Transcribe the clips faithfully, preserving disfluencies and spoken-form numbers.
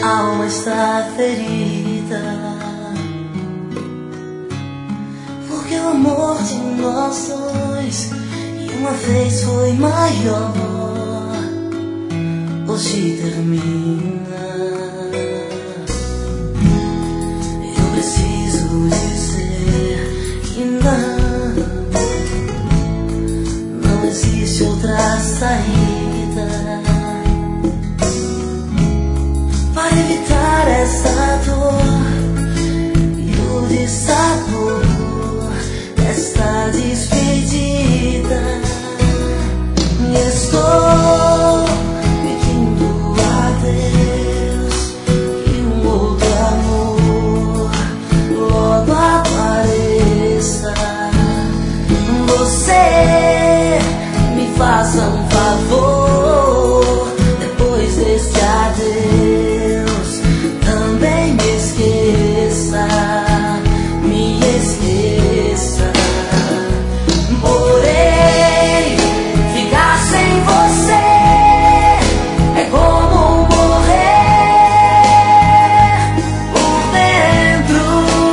A alma está ferida, porque o amor de nós dois e uma vez foi maior, hoje termina. Eu preciso dizer que não, não existe outra saída para evitar essa dor e o dissabor desta despedida. E estou pedindo a Deus que um outro amor logo apareça. Você me faça um favor, depois deste adeus também me esqueça, me esqueça. Porém, ficar sem você é como morrer por dentro.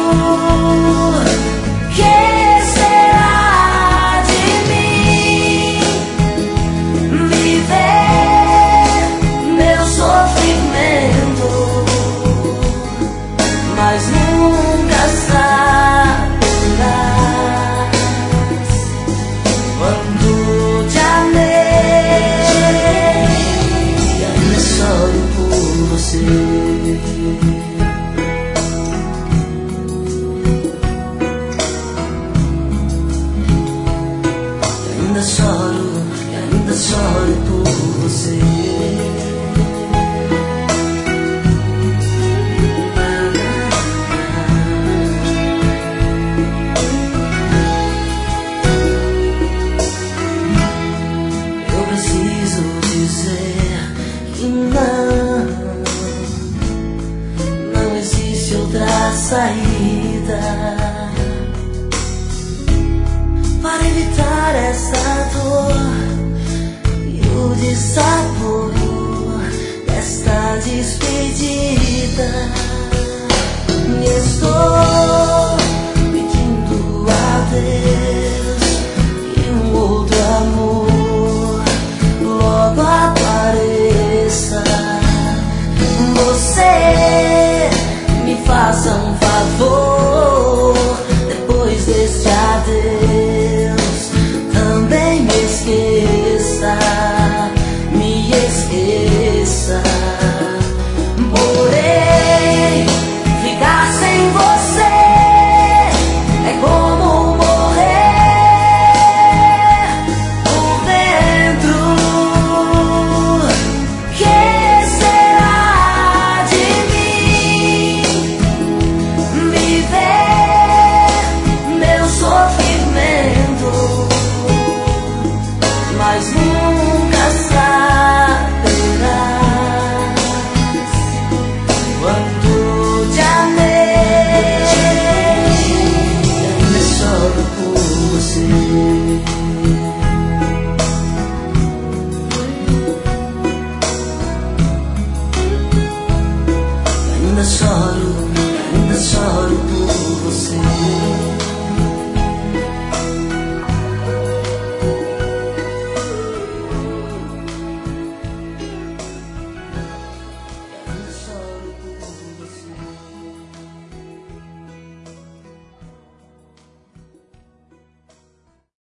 Que será de mim? Viver meu sofrimento, mas nunca saberás quando te amei e ainda choro por você. E ainda choro, e ainda choro por você. Preciso dizer que não, não existe outra saída para evitar essa dor e o dissabor